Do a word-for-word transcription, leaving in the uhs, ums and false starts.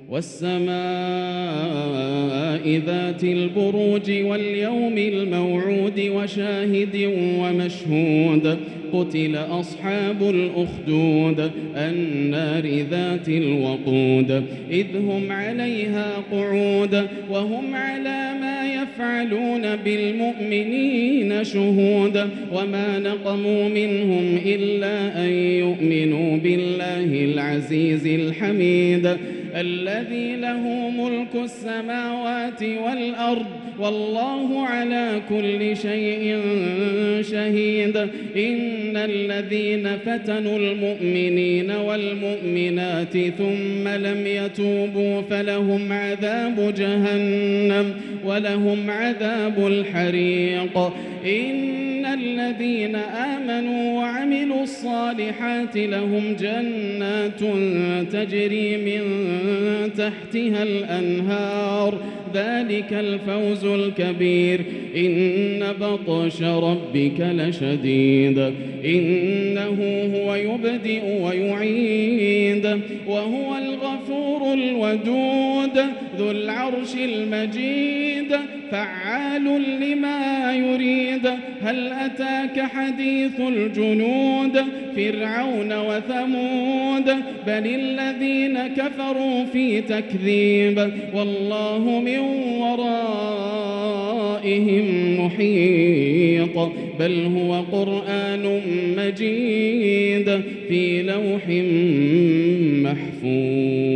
والسماء ذات البروج واليوم الموعود وشاهد ومشهود قتل أصحاب الأخدود النار ذات الوقود إذ هم عليها قعود وهم على ما يفعلون بالمؤمنين شهود وما نقموا منهم إلا أن يؤمنوا بالله العزيز الحميد الذي له ملك السماوات والأرض والله على كل شيء شهيد إن الذين فتنوا المؤمنين والمؤمنات ثم لم يتوبوا فلهم عذاب جهنم ولهم عذاب الحريق إن الذين آمنوا وعملوا الصالحات لهم جنات تجري من تحتها الأنهار ذلك الفوز الكبير إن بطش ربك لشديد إنه هو يبدئ ويعيد وهو الغفور الودود ذو العرش المجيد فعال لما يريد هل أتاك حديث الجنود فرعون وثمود بل الذين كفروا في تكذيب والله من ورائهم محيط بل هو قرآن مجيد في لوح محفوظ.